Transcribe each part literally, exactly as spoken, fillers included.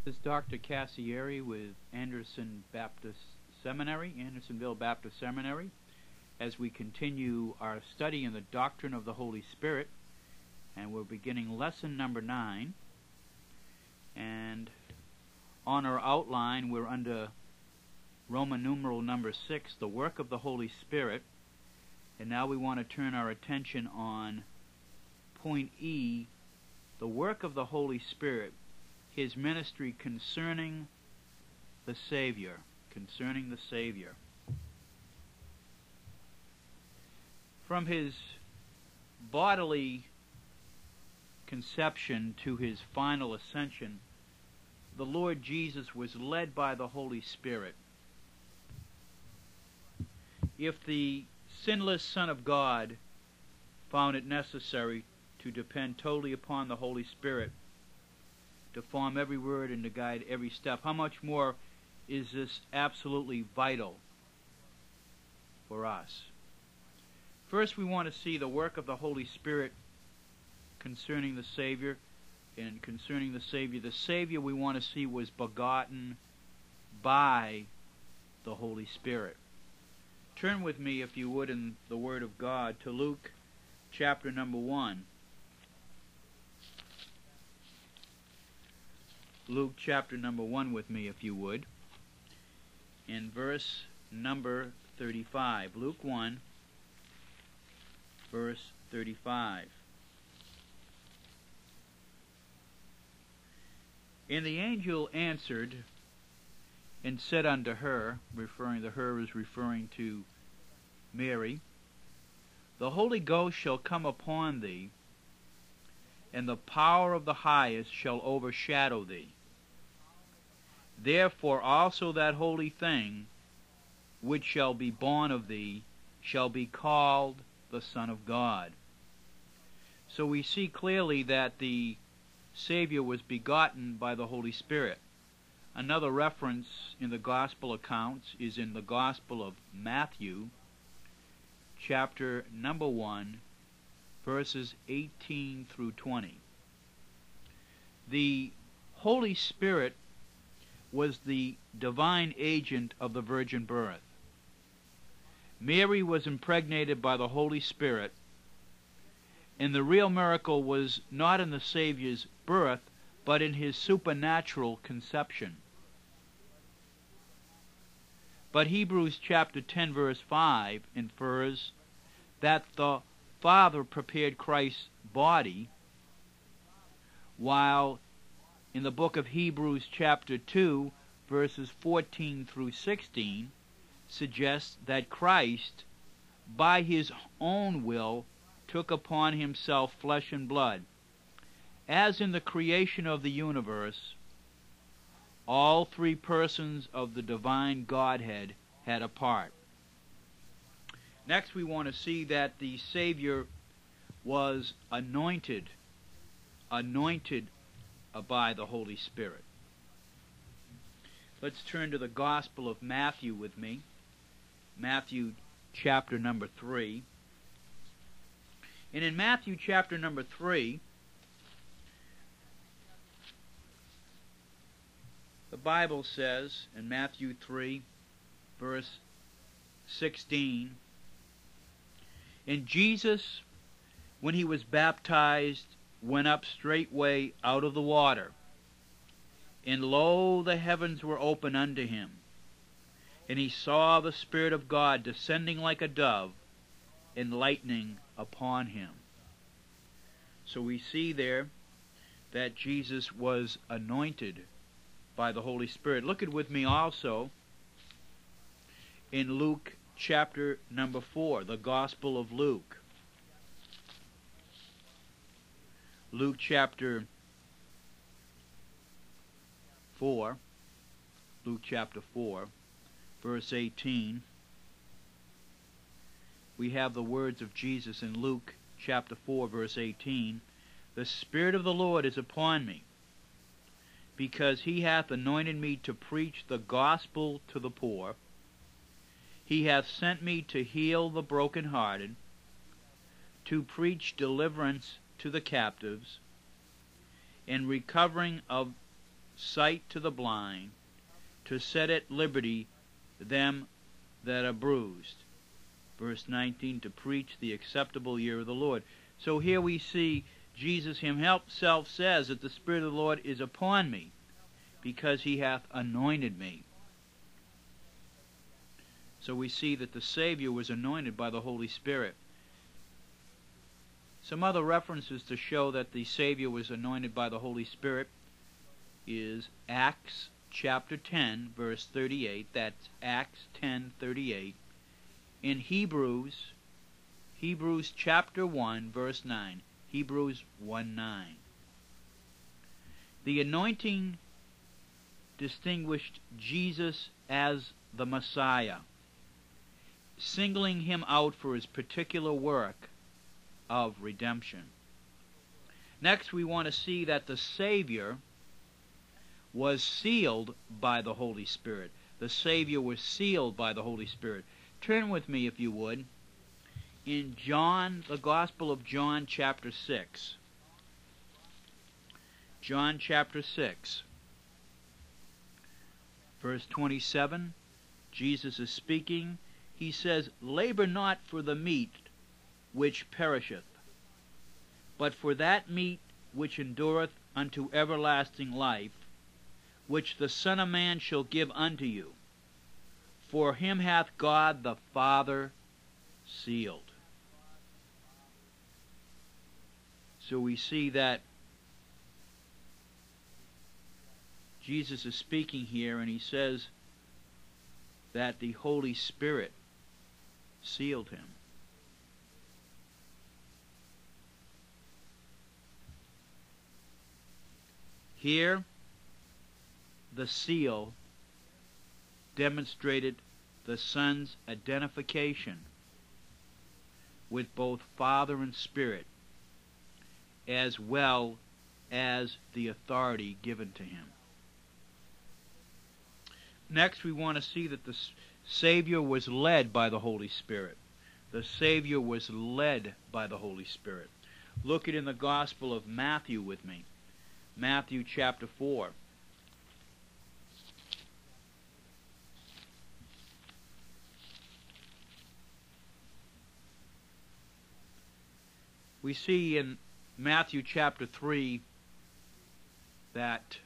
This is Doctor Cassieri with Anderson Baptist Seminary, Andersonville Baptist Seminary, as we continue our study in the doctrine of the Holy Spirit, and we're beginning lesson number nine. And on our outline, we're under Roman numeral number six, the work of the Holy Spirit, and now we want to turn our attention on point E, the work of the Holy Spirit, His ministry concerning the Savior, concerning the Savior. From His bodily conception to His final ascension, the Lord Jesus was led by the Holy Spirit. If the sinless Son of God found it necessary to depend totally upon the Holy Spirit to form every word and to guide every step, how much more is this absolutely vital for us? First, we want to see the work of the Holy Spirit concerning the Savior. And concerning the Savior, the Savior we want to see was begotten by the Holy Spirit. Turn with me, if you would, in the Word of God to Luke chapter number one. Luke chapter number one with me, if you would, in verse number thirty-five. Luke one, verse thirty-five. And the angel answered and said unto her, referring to her is referring to Mary, the Holy Ghost shall come upon thee, and the power of the highest shall overshadow thee. Therefore also that holy thing which shall be born of thee shall be called the Son of God. So we see clearly that the Savior was begotten by the Holy Spirit. Another reference in the Gospel accounts is in the Gospel of Matthew, chapter number one, verses eighteen through twenty. The Holy Spirit was the divine agent of the virgin birth. Mary was impregnated by the Holy Spirit, and the real miracle was not in the Savior's birth, but in His supernatural conception. But Hebrews chapter ten verse five infers that the Father prepared Christ's body, while in the book of Hebrews chapter two verses fourteen through sixteen suggests that Christ, by His own will, took upon Himself flesh and blood. As in the creation of the universe, all three persons of the divine Godhead had a part. Next, we want to see that the Savior was anointed, anointed by the Holy Spirit. Let's turn to the Gospel of Matthew with me. Matthew chapter number three. And in Matthew chapter number three, the Bible says in Matthew three, verse sixteen, and Jesus, when He was baptized, went up straightway out of the water. And lo, the heavens were open unto Him. And He saw the Spirit of God descending like a dove, and lightning upon Him. So we see there that Jesus was anointed by the Holy Spirit. Look at with me also in Luke chapter number four, the Gospel of Luke. Luke chapter four, Luke chapter four, verse eighteen. We have the words of Jesus in Luke chapter four, verse eighteen. The Spirit of the Lord is upon me, because He hath anointed me to preach the gospel to the poor. He hath sent me to heal the brokenhearted, to preach deliverance to the captives, and recovering of sight to the blind, to set at liberty them that are bruised. Verse nineteen, to preach the acceptable year of the Lord. So here we see Jesus himself says that the Spirit of the Lord is upon me, because he hath anointed me. So we see that the Savior was anointed by the Holy Spirit. Some other references to show that the Savior was anointed by the Holy Spirit is Acts chapter ten, verse thirty-eight. That's Acts ten, thirty-eight. In Hebrews, Hebrews chapter one, verse nine. Hebrews one, nine. The anointing distinguished Jesus as the Messiah, singling him out for his particular work of redemption. Next, we want to see that the Savior was sealed by the Holy Spirit. The Savior was sealed by the Holy Spirit. Turn with me, if you would, in John, the Gospel of John, chapter six. John chapter six, verse twenty-seven. Jesus is speaking. He says, "Labor not for the meat which perisheth, but for that meat which endureth unto everlasting life, which the Son of Man shall give unto you. For him hath God the Father sealed." So we see that Jesus is speaking here, and he says that the Holy Spirit sealed him. Here, the seal demonstrated the Son's identification with both Father and Spirit, as well as the authority given to him. Next, we want to see that the Savior was led by the Holy Spirit. The Savior was led by the Holy Spirit. Look at in the Gospel of Matthew with me. Matthew chapter four. We see in Matthew chapter three that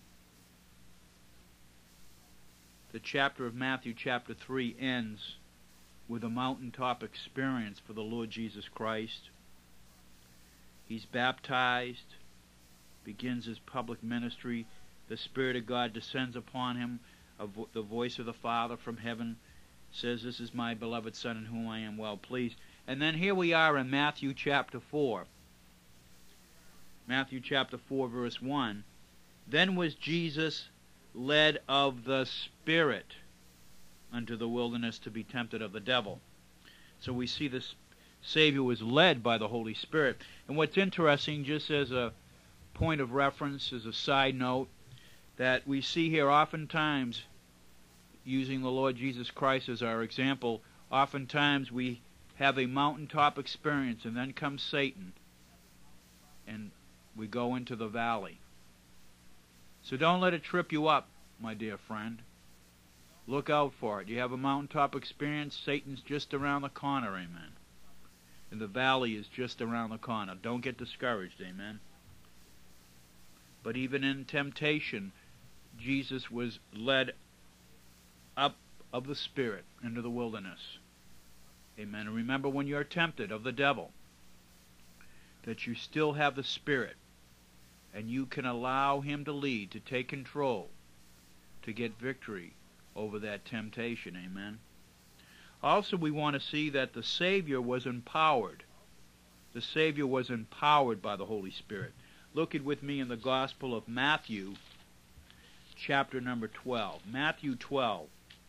the chapter of Matthew chapter three ends with a mountaintop experience for the Lord Jesus Christ. He's baptized, begins his public ministry. The Spirit of God descends upon him. A vo- the voice of the Father from heaven says, "This is my beloved Son in whom I am well pleased." And then here we are in Matthew chapter four. Matthew chapter four, verse one. "Then was Jesus led of the Spirit unto the wilderness to be tempted of the devil." So we see the Savior was led by the Holy Spirit. And what's interesting, just as a point of reference, as a side note, that we see here oftentimes, using the Lord Jesus Christ as our example, oftentimes we have a mountaintop experience, and then comes Satan, and we go into the valley. So don't let it trip you up, my dear friend. Look out for it. You have a mountaintop experience, Satan's just around the corner, amen. And the valley is just around the corner. Don't get discouraged, amen. But even in temptation, Jesus was led up of the Spirit into the wilderness. Amen. And remember, when you're tempted of the devil, that you still have the Spirit, and you can allow him to lead, to take control, to get victory over that temptation. Amen. Also, we want to see that the Savior was empowered. The Savior was empowered by the Holy Spirit. Look at with me in the Gospel of Matthew, chapter number twelve. Matthew twelve,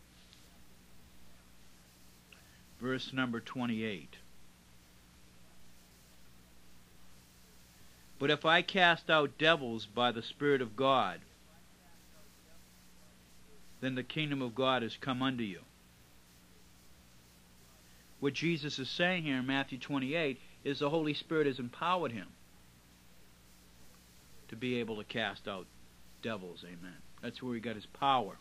verse number twenty-eight. "But if I cast out devils by the Spirit of God, then the kingdom of God has come unto you." What Jesus is saying here in Matthew twenty-eight is the Holy Spirit has empowered him to be able to cast out devils. Amen. That's where he got his power.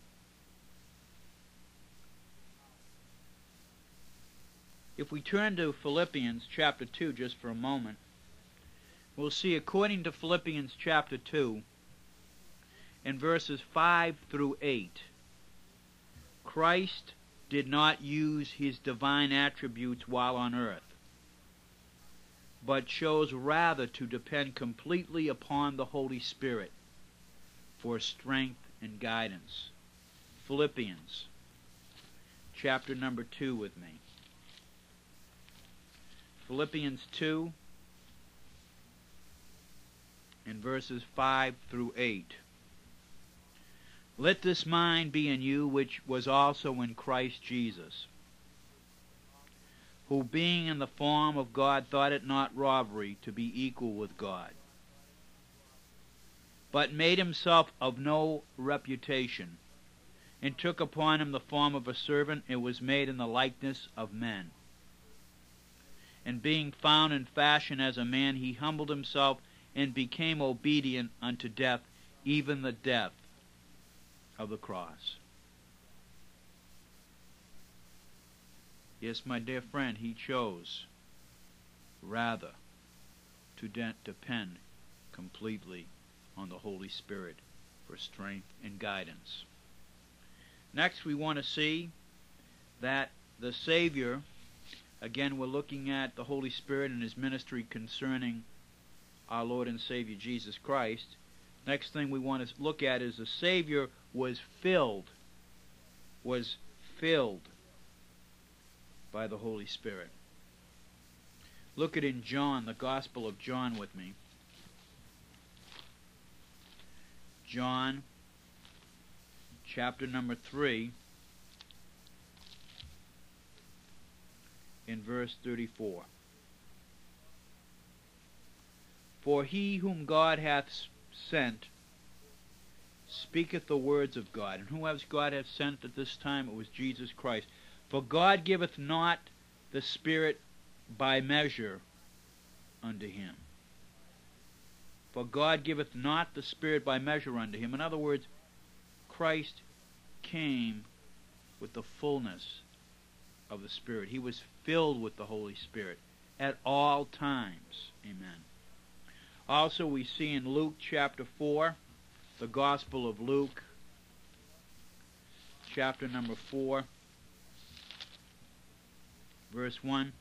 If we turn to Philippians chapter two just for a moment, we'll see, according to Philippians chapter two, in verses five through eight, Christ did not use his divine attributes while on earth, but chose rather to depend completely upon the Holy Spirit for strength and guidance. Philippians chapter number two with me. Philippians two in verses five through eight. Let this mind be in you, which was also in Christ Jesus, who being in the form of God thought it not robbery to be equal with God, but made himself of no reputation, and took upon him the form of a servant, and was made in the likeness of men. And being found in fashion as a man, he humbled himself, and became obedient unto death, even the death of the cross. Yes, my dear friend, he chose rather to de- depend completely on the Holy Spirit for strength and guidance. Next, we want to see that the Savior, again, we're looking at the Holy Spirit and his ministry concerning our Lord and Savior Jesus Christ. Next thing we want to look at is the Savior was filled, was filled by the Holy Spirit. Look at in John, the Gospel of John with me. John, chapter number three, in verse thirty-four. For he whom God hath sent speaketh the words of God. And who has God hath sent at this time? It was Jesus Christ. For God giveth not the Spirit by measure unto him. For God giveth not the Spirit by measure unto him. In other words, Christ came with the fullness of the Spirit. He was filled with the Holy Spirit at all times. Amen. Also, we see in Luke chapter four, the Gospel of Luke, chapter number four, verse one.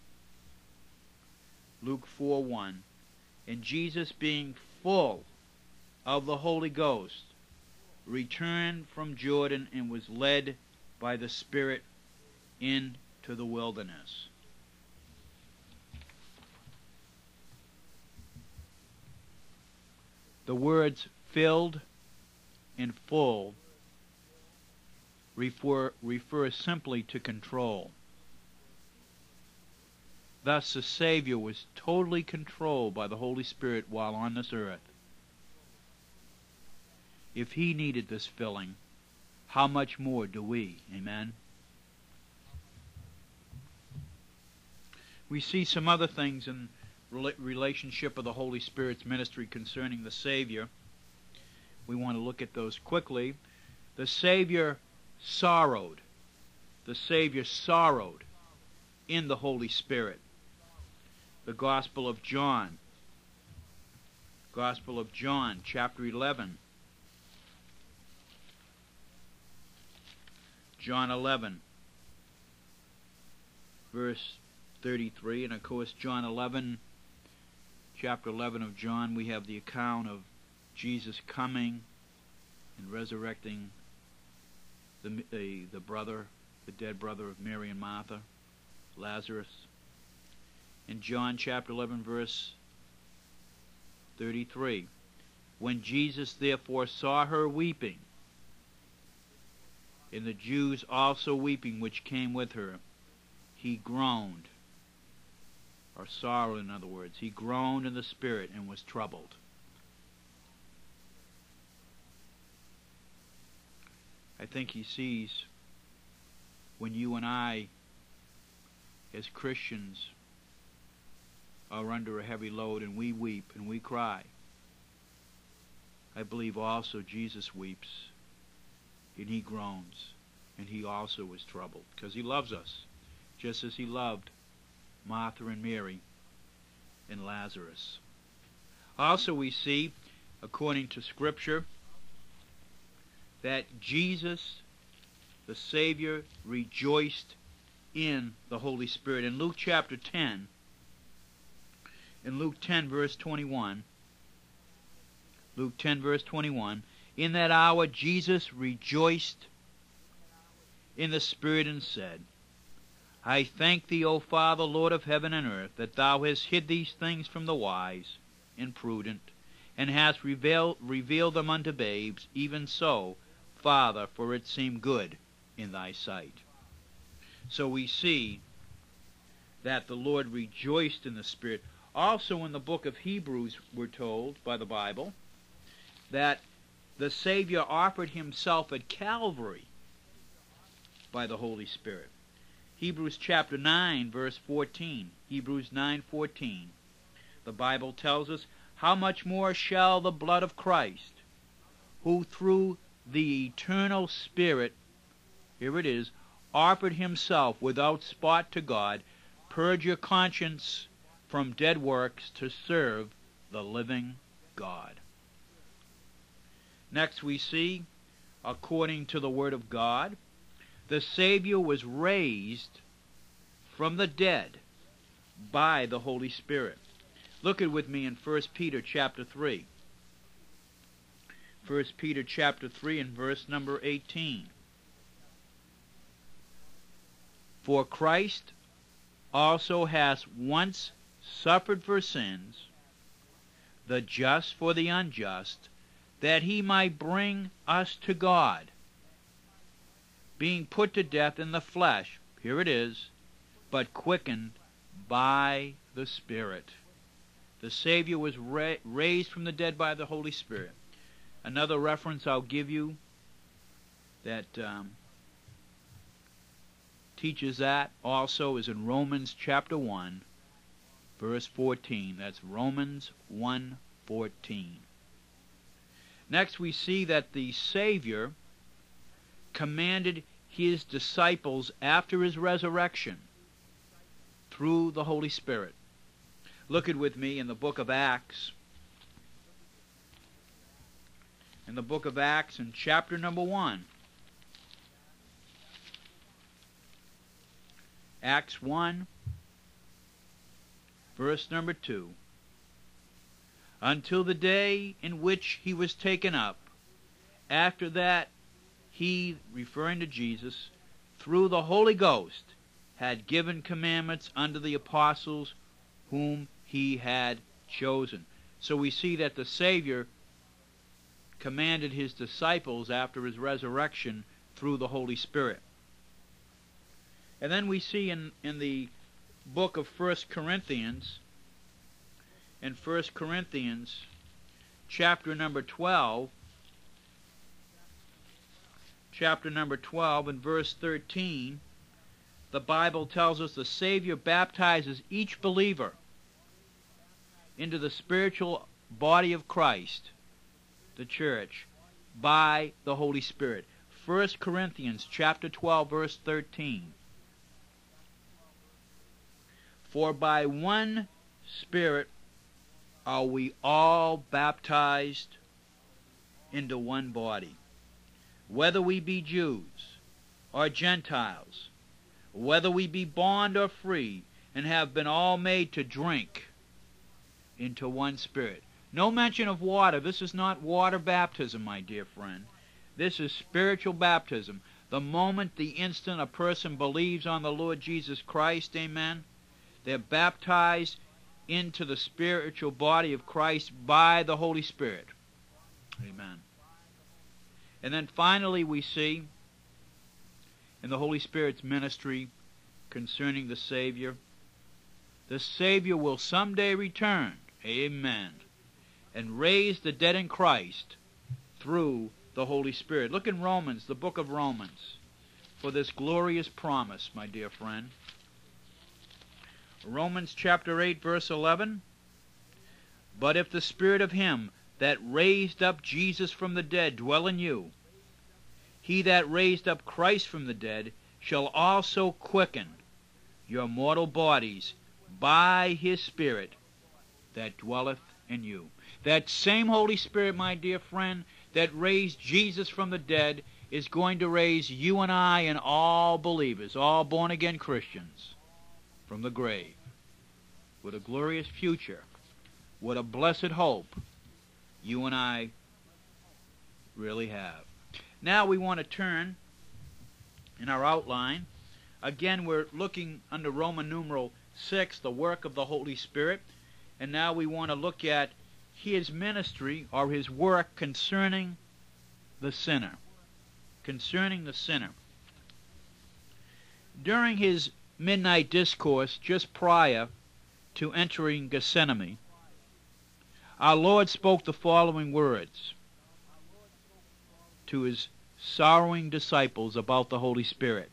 Luke four one. And Jesus, being full of the Holy Ghost, returned from Jordan and was led by the Spirit into the wilderness. The words filled and full refer, refer simply to control. Thus the Savior was totally controlled by the Holy Spirit while on this earth. If he needed this filling, how much more do we? Amen. We see some other things in relationship of the Holy Spirit's ministry concerning the Savior. We want to look at those quickly. The Savior sorrowed. The Savior sorrowed in the Holy Spirit. The Gospel of John. Gospel of John, chapter eleven. John eleven, verse thirty-three. And of course, John eleven, chapter eleven of John, we have the account of Jesus coming and resurrecting the, the, the brother, the dead brother of Mary and Martha, Lazarus. In John chapter eleven, verse thirty-three, when Jesus therefore saw her weeping, and the Jews also weeping which came with her, he groaned, or sorrowed, in other words. He groaned in the spirit and was troubled. I think he sees when you and I, as Christians, are under a heavy load and we weep and we cry. I believe also Jesus weeps, and he groans, and he also is troubled, because he loves us, just as he loved Martha and Mary and Lazarus. Also we see, according to Scripture, that Jesus, the Savior, rejoiced in the Holy Spirit. In Luke chapter ten, in Luke ten verse twenty-one, Luke ten verse twenty-one, in that hour Jesus rejoiced in the Spirit and said, I thank thee, O Father, Lord of heaven and earth, that thou hast hid these things from the wise and prudent, and hast revealed, revealed them unto babes. Even so, Father, for it seemed good in thy sight. So we see that the Lord rejoiced in the Spirit. Also in the book of Hebrews, we're told by the Bible that the Savior offered himself at Calvary by the Holy Spirit. Hebrews chapter nine, verse fourteen. Hebrews nine fourteen. The Bible tells us, how much more shall the blood of Christ, who through the eternal Spirit, here it is, offered himself without spot to God, purge your conscience from dead works to serve the living God. Next we see, according to the Word of God, the Savior was raised from the dead by the Holy Spirit. Look at with me in First Peter chapter three. First Peter chapter three and verse number eighteen. For Christ also has once suffered for sins, the just for the unjust, that he might bring us to God, being put to death in the flesh, here it is, but quickened by the Spirit. The Savior was ra- raised from the dead by the Holy Spirit. Another reference I'll give you that um, teaches that also is in Romans chapter one, verse fourteen. That's Romans one fourteen. Next we see that the Savior commanded his disciples after his resurrection through the Holy Spirit. Look at with me in the book of Acts. In the book of Acts, in chapter number one. Acts one, verse number two. Until the day in which he was taken up. After that, he, referring to Jesus, through the Holy Ghost, had given commandments unto the apostles whom he had chosen. So we see that the Savior commanded his disciples after his resurrection through the Holy Spirit. And then we see in, in the book of First Corinthians, in First Corinthians chapter number twelve, chapter number twelve and verse thirteen, the Bible tells us the Savior baptizes each believer into the spiritual body of Christ, the church, by the Holy Spirit. First Corinthians chapter twelve verse thirteen. For by one Spirit are we all baptized into one body, whether we be Jews or Gentiles, whether we be bond or free, and have been all made to drink into one Spirit. No mention of water. This is not water baptism, my dear friend. This is spiritual baptism. The moment, the instant a person believes on the Lord Jesus Christ, amen, they're baptized into the spiritual body of Christ by the Holy Spirit. Amen. And then finally we see in the Holy Spirit's ministry concerning the Savior, the Savior will someday return, amen, and raise the dead in Christ through the Holy Spirit. Look in Romans, the book of Romans, for this glorious promise, my dear friend. Romans chapter eight, verse eleven. But if the Spirit of him that raised up Jesus from the dead dwell in you, he that raised up Christ from the dead shall also quicken your mortal bodies by his Spirit that dwelleth in you. That same Holy Spirit, my dear friend, that raised Jesus from the dead is going to raise you and I and all believers, all born-again Christians, from the grave, with a glorious future, with a blessed hope you and I really have. Now we want to turn in our outline. Again, we're looking under Roman numeral six, the work of the Holy Spirit, and now we want to look at his ministry or his work concerning the sinner. Concerning the sinner. During his midnight discourse just prior to entering Gethsemane, our Lord spoke the following words to his sorrowing disciples about the Holy Spirit.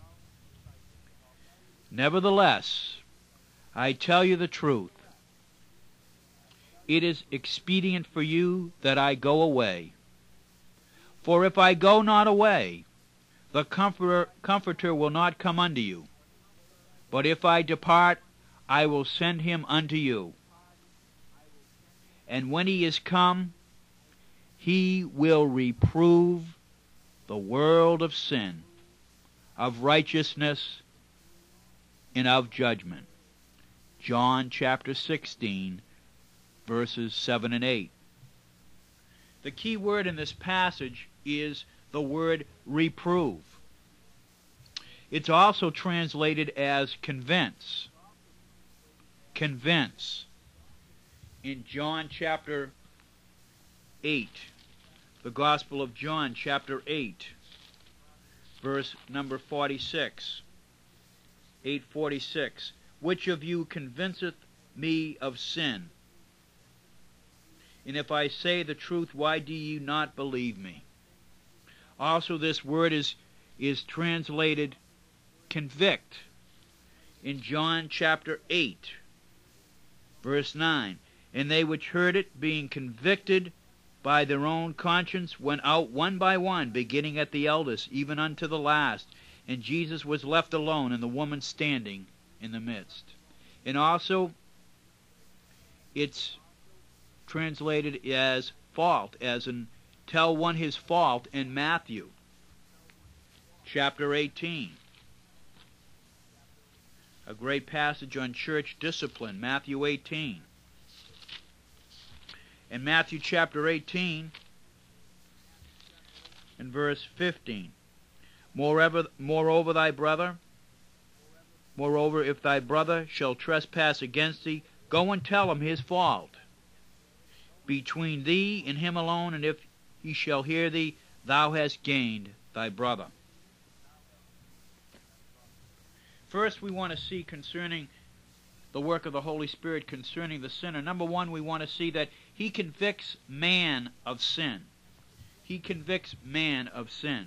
Nevertheless, I tell you the truth. It is expedient for you that I go away. For if I go not away, the Comforter, Comforter will not come unto you. But if I depart, I will send him unto you. And when he is come, he will reprove the world of sin, of righteousness, and of judgment. John chapter sixteen, verses seven and eight. The key word in this passage is the word reprove. It's also translated as convince. Convince. In John chapter eight, the Gospel of John chapter eight, verse number forty-six. eight forty-six. Which of you convinceth me of sin? And if I say the truth, why do you not believe me? Also, this word is, is translated convict in John chapter eight, verse nine. And they which heard it, being convicted by their own conscience, went out one by one, beginning at the eldest, even unto the last. And Jesus was left alone, and the woman standing in the midst. And also, it's translated as fault, as in tell one his fault in Matthew chapter eighteen. A great passage on church discipline, Matthew eighteen. In Matthew chapter eighteen, in verse fifteen, Moreover, moreover thy brother, moreover if thy brother shall trespass against thee, go and tell him his fault between thee and him alone, and if he shall hear thee, thou hast gained thy brother. First, we want to see concerning the work of the Holy Spirit concerning the sinner. Number one, we want to see that he convicts man of sin. He convicts man of sin.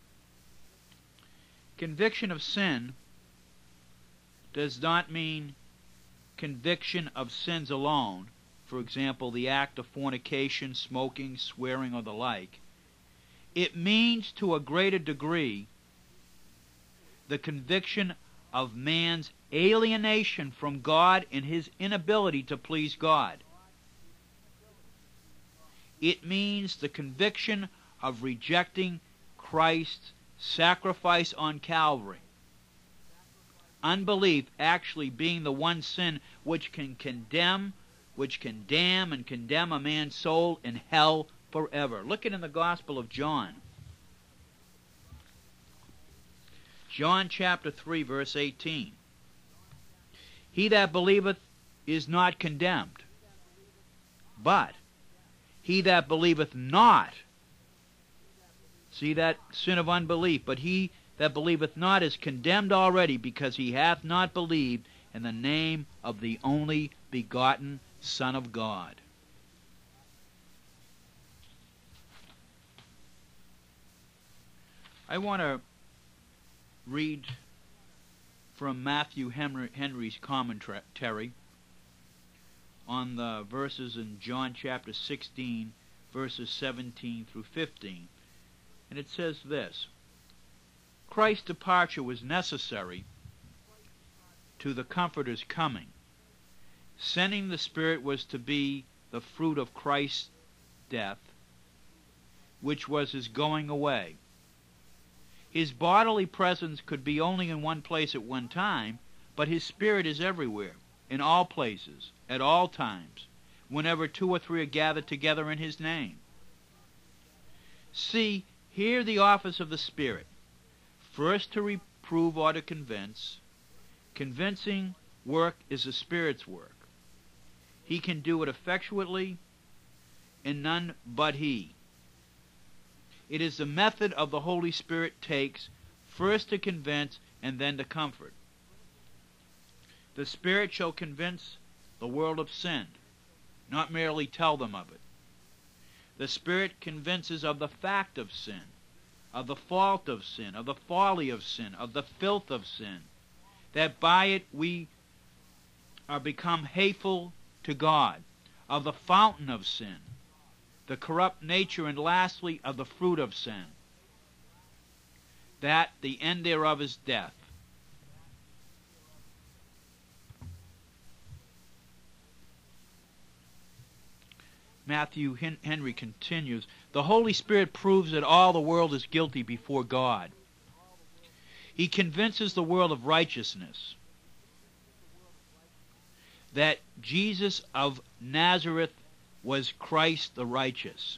Conviction of sin does not mean conviction of sins alone. For example, the act of fornication, smoking, swearing, or the like. It means to a greater degree the conviction of man's alienation from God and his inability to please God. It means the conviction of rejecting Christ's sacrifice on Calvary. Unbelief actually being the one sin which can condemn, which can damn and condemn a man's soul in hell forever. Look at in the Gospel of John. John chapter three, verse eighteen. He that believeth is not condemned, but he that believeth not, see that sin of unbelief, but he that believeth not is condemned already, because he hath not believed in the name of the only begotten Son of God. I want to read from Matthew Henry's commentary on the verses in John chapter sixteen, verses seventeen through fifteen. And it says this: Christ's departure was necessary to the Comforter's coming. Sending the Spirit was to be the fruit of Christ's death, which was his going away. His bodily presence could be only in one place at one time, but his Spirit is everywhere, in all places, at all times, whenever two or three are gathered together in his name. See, here the office of the Spirit: first to reprove or to convince. Convincing work is the Spirit's work. He can do it effectually, and none but he. It is the method of the Holy Spirit takes, first to convince and then to comfort. The Spirit shall convince the world of sin, not merely tell them of it. The Spirit convinces of the fact of sin, of the fault of sin, of the folly of sin, of the filth of sin, that by it we are become hateful to God, of the fountain of sin, the corrupt nature, and lastly of the fruit of sin, that the end thereof is death. Matthew Henry continues, the Holy Spirit proves that all the world is guilty before God. He convinces the world of righteousness, that Jesus of Nazareth was Christ the righteous.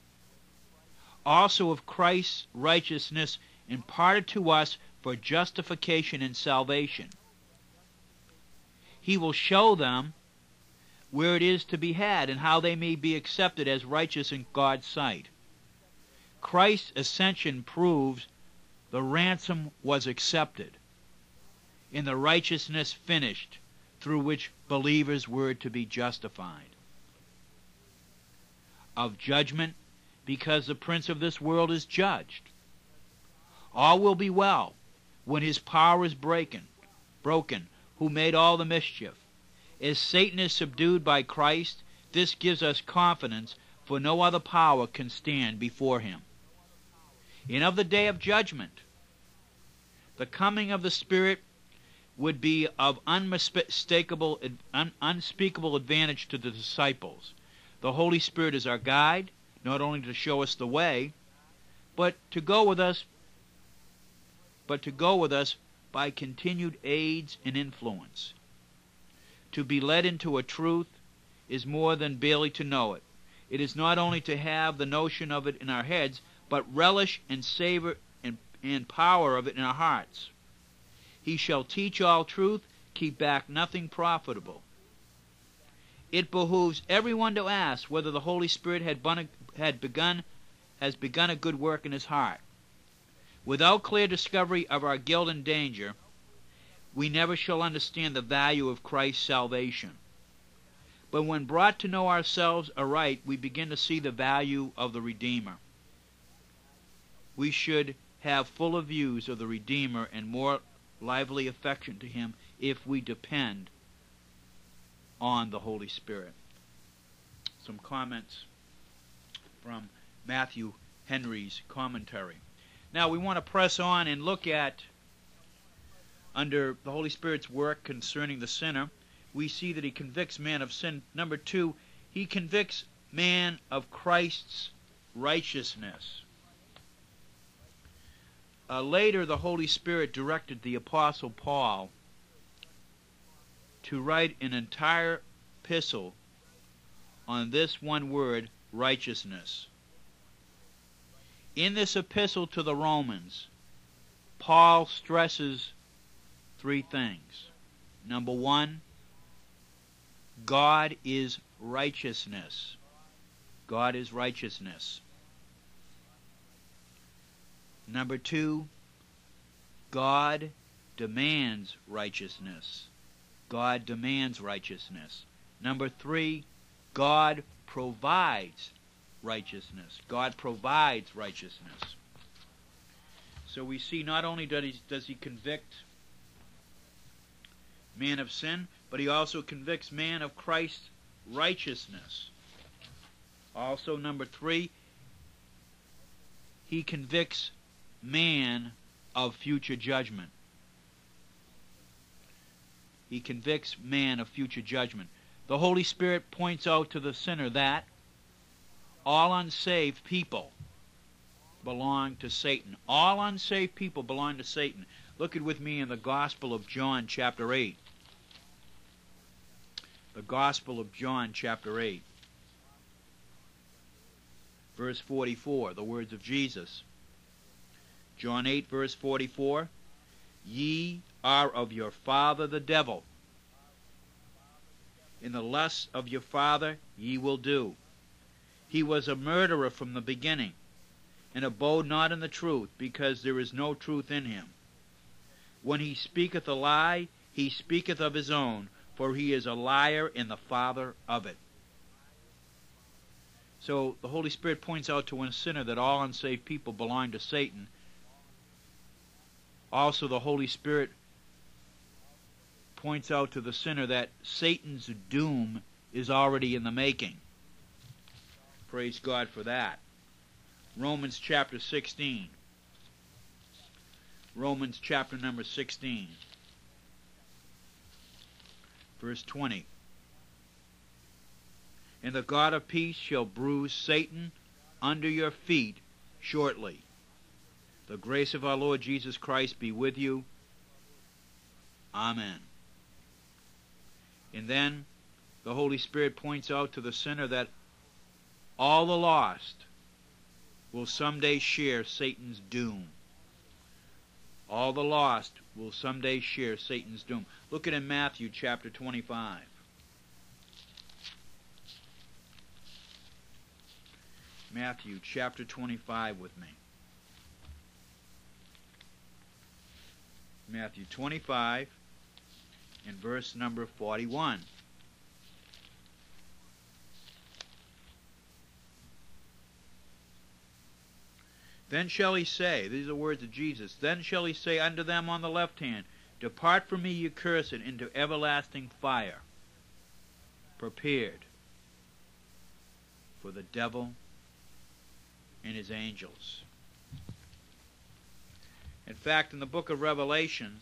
Also of Christ's righteousness imparted to us for justification and salvation. He will show them where it is to be had and how they may be accepted as righteous in God's sight. Christ's ascension proves the ransom was accepted, in the righteousness finished, through which believers were to be justified. Of judgment, because the prince of this world is judged. All will be well when his power is breaken, broken, who made all the mischief. As Satan is subdued by Christ, this gives us confidence, for no other power can stand before him. And of the day of judgment, the coming of the Spirit would be of unmistakable, un, unspeakable advantage to the disciples. The Holy Spirit is our guide, not only to show us the way, but to go with us, but to go with us by continued aids and influence. To be led into a truth is more than barely to know it. It is not only to have the notion of it in our heads, but relish and savor and, and power of it in our hearts. He shall teach all truth, keep back nothing profitable. It behooves everyone to ask whether the Holy Spirit had, bun, had begun, has begun a good work in his heart. Without clear discovery of our guilt and danger, we never shall understand the value of Christ's salvation. But when brought to know ourselves aright, we begin to see the value of the Redeemer. We should have fuller views of the Redeemer and more lively affection to him if we depend on the Holy Spirit. Some comments from Matthew Henry's commentary. Now we want to press on and look at, under the Holy Spirit's work concerning the sinner, we see that he convicts man of sin. Number two, he convicts man of Christ's righteousness. Uh, later, the Holy Spirit directed the Apostle Paul to write an entire epistle on this one word, righteousness. In this epistle to the Romans, Paul stresses three things. Number one, God is righteousness. God is righteousness. Number two, God demands righteousness. God demands righteousness. Number three, God provides righteousness. God provides righteousness. So we see not only does he, does he convict man of sin, but he also convicts man of Christ's righteousness. Also, number three, he convicts man of future judgment. He convicts man of future judgment. The Holy Spirit points out to the sinner that all unsaved people belong to Satan. All unsaved people belong to Satan. Look at with me in the Gospel of John, chapter eight. The Gospel of John, chapter eight. Verse forty-four, the words of Jesus. John eight, verse forty-four. Ye are of your father the devil. In the lusts of your father ye will do. He was a murderer from the beginning, and abode not in the truth, because there is no truth in him. When he speaketh a lie, he speaketh of his own, for he is a liar and the father of it. So the Holy Spirit points out to a sinner that all unsaved people belong to Satan. Also, the Holy Spirit points out to the sinner that Satan's doom is already in the making. Praise God for that. Romans chapter sixteen. Romans chapter number sixteen. Verse twenty. And the God of peace shall bruise Satan under your feet shortly. The grace of our Lord Jesus Christ be with you. Amen. And then the Holy Spirit points out to the sinner that all the lost will someday share Satan's doom. All the lost will someday share Satan's doom. Look at in Matthew chapter twenty-five. Matthew chapter twenty-five with me. Matthew twenty-five and verse number forty-one. Then shall he say, these are the words of Jesus, then shall he say unto them on the left hand, Depart from me, ye cursed, into everlasting fire, prepared for the devil and his angels. In fact, in the book of Revelations,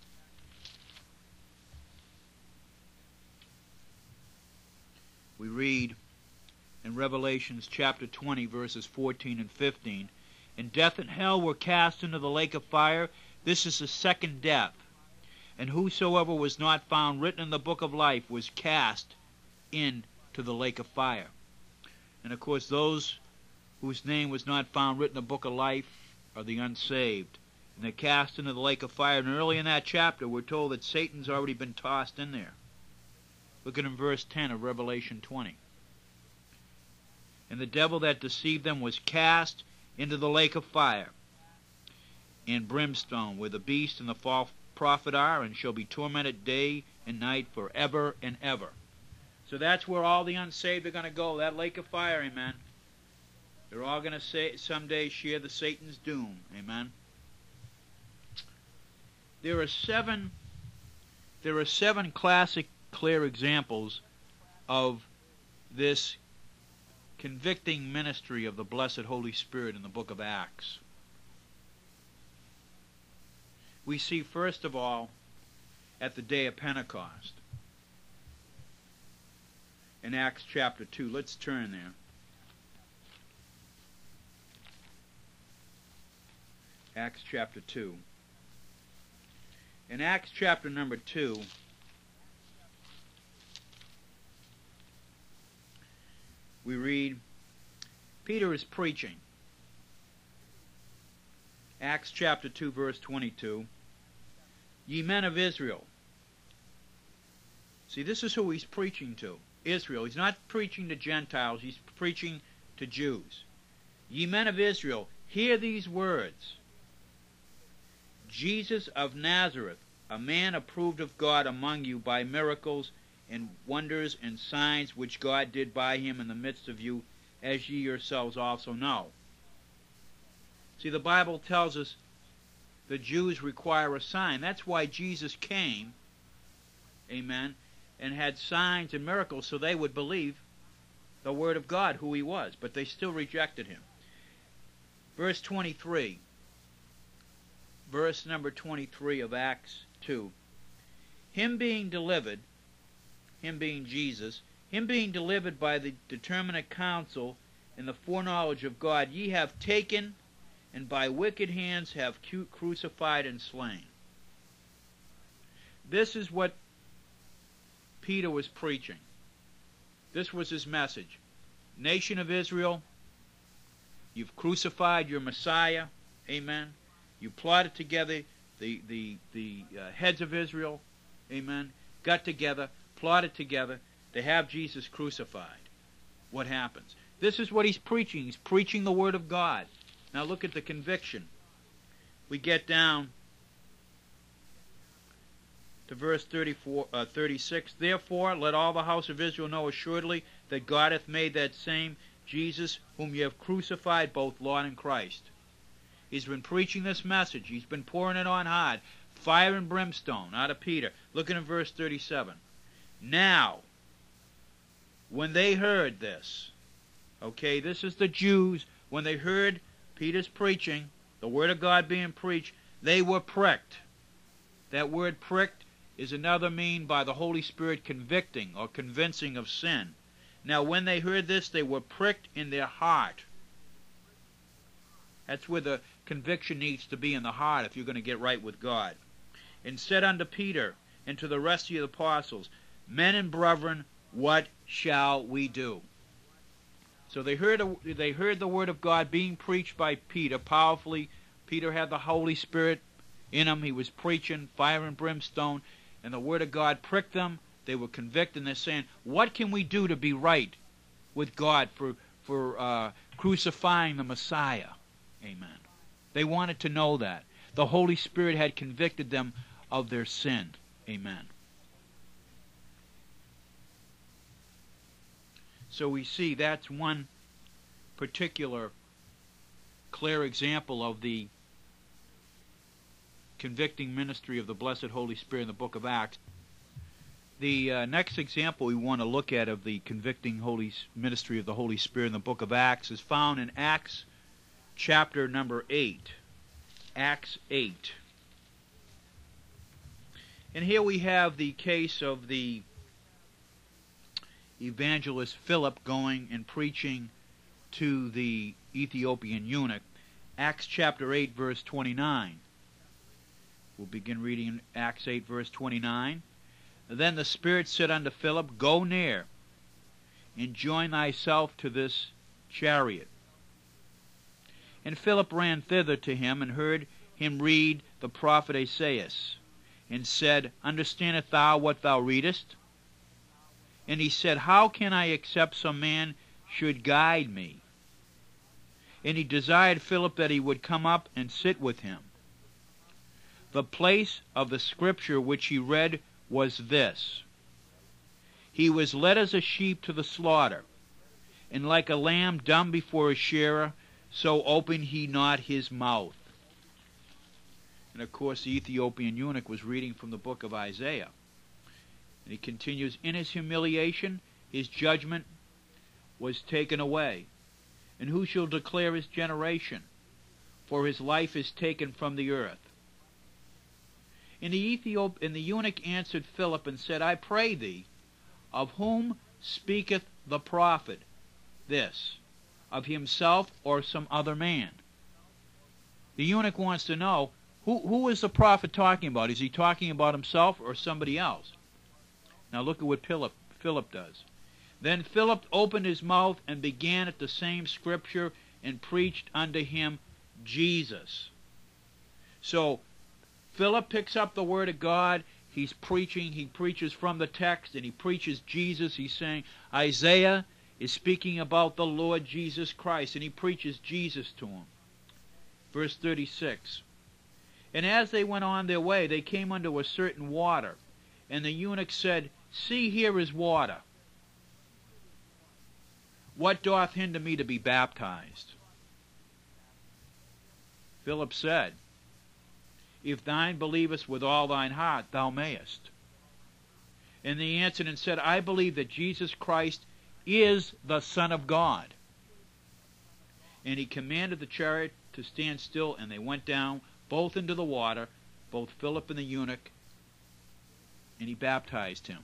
we read in Revelations chapter twenty, verses fourteen and fifteen, And death and hell were cast into the lake of fire. This is the second death. And whosoever was not found written in the book of life was cast into the lake of fire. And of course, those whose name was not found written in the book of life are the unsaved. And they're cast into the lake of fire. And early in that chapter, we're told that Satan's already been tossed in there. Look at in verse ten of Revelation twenty. And the devil that deceived them was cast into the lake of fire and brimstone, where the beast and the false prophet are, and shall be tormented day and night forever and ever. So that's where all the unsaved are going to go, that lake of fire, amen. They're all going to say someday share the Satan's doom, amen. There are seven there are seven classic clear examples of this convicting ministry of the blessed Holy Spirit in the book of Acts. We see, first of all, at the day of Pentecost. In Acts chapter two. Let's turn there. Acts chapter two. In Acts chapter number two, we read, Peter is preaching. Acts chapter two, verse twenty-two. Ye men of Israel. See, this is who he's preaching to. Israel. He's not preaching to Gentiles. He's preaching to Jews. Ye men of Israel, hear these words. Jesus of Nazareth, a man approved of God among you by miracles and wonders and signs which God did by him in the midst of you, as ye yourselves also know. See, the Bible tells us the Jews require a sign. That's why Jesus came, amen, and had signs and miracles so they would believe the Word of God, who he was. But they still rejected him. Verse twenty-three. Verse number twenty-three of Acts two. Him being delivered, him being Jesus, him being delivered by the determinate counsel and the foreknowledge of God, ye have taken, and by wicked hands have crucified and slain. This is what Peter was preaching. This was his message. Nation of Israel, you've crucified your Messiah. Amen. You plotted together, the, the, the uh, heads of Israel, amen, got together, plotted together to have Jesus crucified. What happens? This is what he's preaching. He's preaching the Word of God. Now look at the conviction. We get down to verse thirty-four, uh, thirty-six. Therefore, let all the house of Israel know assuredly that God hath made that same Jesus, whom ye have crucified, both Lord and Christ. He's been preaching this message. He's been pouring it on hard. Fire and brimstone out of Peter. Look at verse thirty-seven. Now, when they heard this, okay, this is the Jews, when they heard Peter's preaching, the Word of God being preached, they were pricked. That word pricked is another mean by the Holy Spirit convicting or convincing of sin. Now, when they heard this, they were pricked in their heart. That's where the conviction needs to be, in the heart, if you're going to get right with God. And said unto Peter and to the rest of the apostles, Men and brethren, what shall we do? So they heard, a, they heard the Word of God being preached by Peter powerfully. Peter had the Holy Spirit in him. He was preaching fire and brimstone, and the Word of God pricked them. They were convicted, and they're saying, what can we do to be right with God for, for uh, crucifying the Messiah? Amen. They wanted to know that. The Holy Spirit had convicted them of their sin. Amen. So we see that's one particular clear example of the convicting ministry of the blessed Holy Spirit in the book of Acts. The uh, next example we want to look at of the convicting Holy ministry of the Holy Spirit in the book of Acts is found in Acts chapter number eight. Acts eight. And here we have the case of the evangelist Philip going and preaching to the Ethiopian eunuch. Acts chapter eight, verse twenty-nine. We'll begin reading in Acts eight, verse twenty-nine. Then the Spirit said unto Philip, Go near, and join thyself to this chariot. And Philip ran thither to him, and heard him read the prophet Esaias, and said, Understandest thou what thou readest? And he said, How can I, except some man should guide me? And he desired Philip that he would come up and sit with him. The place of the scripture which he read was this: He was led as a sheep to the slaughter, and like a lamb dumb before a shearer, so opened he not his mouth. And of course the Ethiopian eunuch was reading from the book of Isaiah. And he continues, In his humiliation his judgment was taken away. And who shall declare his generation? For his life is taken from the earth. And the, Ethiop- and the eunuch answered Philip and said, I pray thee, of whom speaketh the prophet this? Of himself or some other man? The eunuch wants to know, who, who is the prophet talking about? Is he talking about himself or somebody else? Now look at what Philip, Philip does. Then Philip opened his mouth and began at the same scripture and preached unto him Jesus. So Philip picks up the word of God. He's preaching. He preaches from the text, and he preaches Jesus. He's saying Isaiah is speaking about the Lord Jesus Christ, and he preaches Jesus to him. Verse thirty-six. And as they went on their way, they came unto a certain water, and the eunuch said, See, here is water. What doth hinder me to be baptized? Philip said, If thine believest with all thine heart, thou mayest. And they answered and said, I believe that Jesus Christ is the Son of God. And he commanded the chariot to stand still, and they went down both into the water, both Philip and the eunuch, and he baptized him.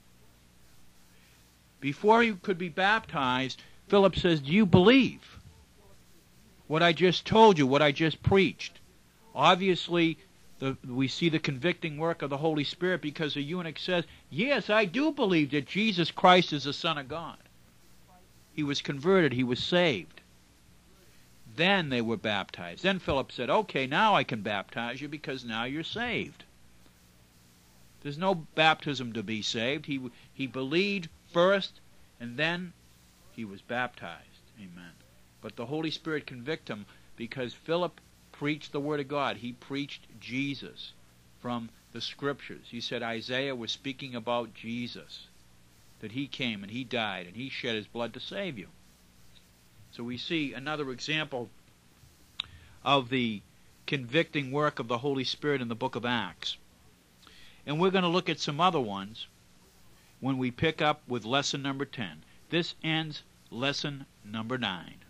Before he could be baptized, Philip says, do you believe what I just told you, what I just preached? Obviously, the, we see the convicting work of the Holy Spirit, because the eunuch says, yes, I do believe that Jesus Christ is the Son of God. He was converted. He was saved. Then they were baptized. Then Philip said, okay, now I can baptize you because now you're saved. There's no baptism to be saved. He, he believed first, and then he was baptized. Amen. But the Holy Spirit convicted him because Philip preached the Word of God. He preached Jesus from the Scriptures. He said Isaiah was speaking about Jesus, that he came and he died and he shed his blood to save you. So we see another example of the convicting work of the Holy Spirit in the book of Acts. And we're going to look at some other ones when we pick up with lesson number ten. This ends lesson number nine.